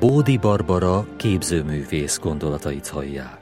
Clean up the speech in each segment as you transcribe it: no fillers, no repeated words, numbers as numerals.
Bódi Barbara képzőművész gondolatait hallják.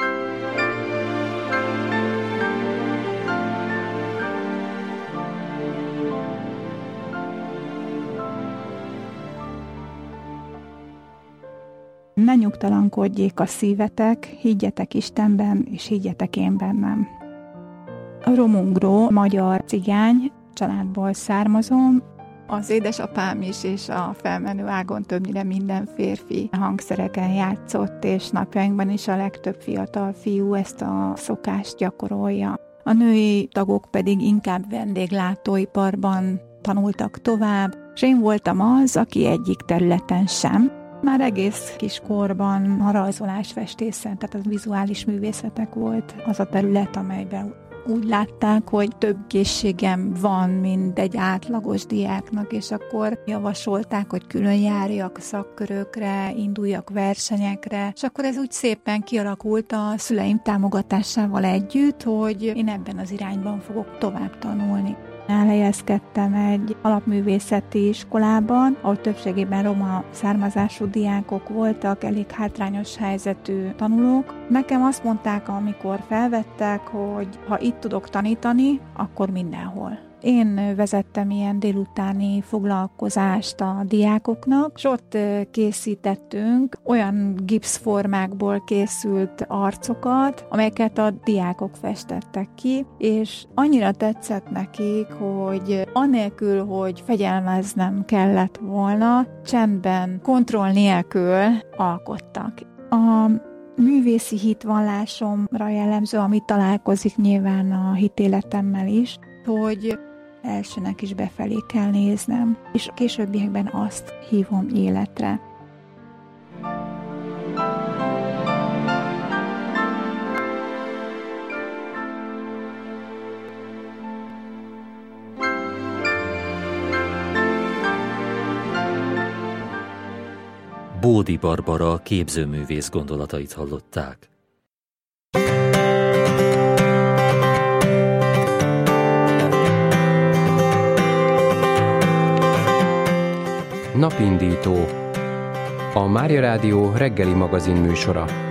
Ne nyugtalankodjék a szívetek, higgyetek Istenben, és higgyetek én bennem. Romungró, magyar cigány családból származom. Az édesapám is, és a felmenő ágon többnyire minden férfi hangszereken játszott, és napjainkban is a legtöbb fiatal fiú ezt a szokást gyakorolja. A női tagok pedig inkább vendéglátóiparban tanultak tovább, és én voltam az, aki egyik területen sem. Már egész kiskorban a rajzolás, festészet, tehát a vizuális művészetek volt az a terület, amelyben úgy látták, hogy több készségem van, mint egy átlagos diáknak, és akkor javasolták, hogy külön járjak szakkörökre, induljak versenyekre, és akkor ez úgy szépen kialakult a szüleim támogatásával együtt, hogy én ebben az irányban fogok tovább tanulni. Elhelyezkedtem egy alapművészeti iskolában, ahol többségében roma származású diákok voltak, elég hátrányos helyzetű tanulók. Nekem azt mondták, amikor felvettek, hogy ha itt tudok tanítani, akkor mindenhol. Én vezettem ilyen délutáni foglalkozást a diákoknak, és ott készítettünk olyan gipszformákból készült arcokat, amelyeket a diákok festettek ki, és annyira tetszett nekik, hogy anélkül, hogy fegyelmeznem kellett volna, csendben, kontroll nélkül alkottak. A művészi hitvallásomra jellemző, amit találkozik nyilván a hitéletemmel is, hogy elsőnek is befelé kell néznem, és későbbiekben azt hívom életre. Bódi Barbara képzőművész gondolatait hallották. Napindító. A Mária Rádió reggeli magazin műsora.